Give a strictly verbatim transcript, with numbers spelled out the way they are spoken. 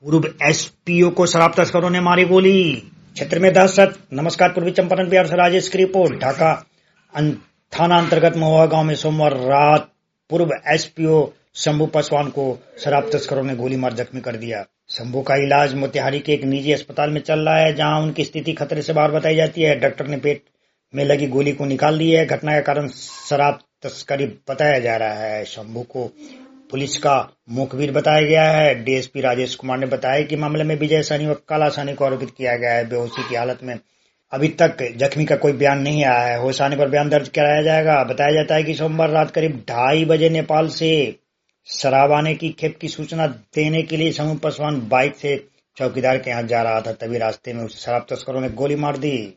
पूर्व एसपीओ को शराब तस्करों ने मारी गोली, क्षेत्र में दहशत। नमस्कार, पूर्वी चंपारण बिहार से राजेश की रिपोर्ट। ढाका थाना अंतर्गत महुआ गांव में सोमवार रात पूर्व एसपीओ शंभू पासवान को शराब तस्करों ने गोली मार जख्मी कर दिया। शंभू का इलाज मोतिहारी के एक निजी अस्पताल में चल रहा है, जहां उनकी स्थिति खतरे से बाहर बताई जाती है। डॉक्टर ने पेट में लगी गोली को निकाल दी है। घटना का कारण शराब तस्करी बताया जा रहा है। शंभू को पुलिस का मुखबिर बताया गया है। डीएसपी राजेश कुमार ने बताया कि मामले में विजय सानी व काला सानी को आरोपित किया गया है। बेहोशी की हालत में अभी तक जख्मी का कोई बयान नहीं आया है। होश आने पर बयान दर्ज कराया जाएगा। बताया जाता है कि सोमवार रात करीब ढाई बजे नेपाल से शराब आने की खेप की सूचना देने के लिए शंभू पासवान बाइक से चौकीदार के यहाँ जा रहा था। तभी रास्ते में उसे शराब तस्करों ने गोली मार दी।